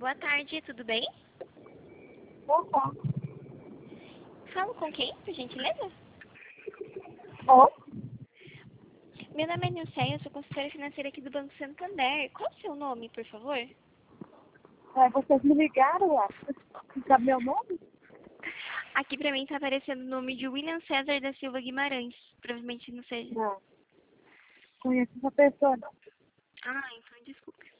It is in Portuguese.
boa tarde, tudo bem? Opa. Falo com quem, por gentileza? Ó, Meu nome é Nilceia, eu sou consultora financeira aqui do Banco Santander. Qual o seu nome, por favor? vocês me ligaram lá. Sabe meu nome? Aqui pra mim tá aparecendo o nome de William César da Silva Guimarães. Provavelmente não seja. Não. Conheço essa pessoa, não. Ah, então desculpe.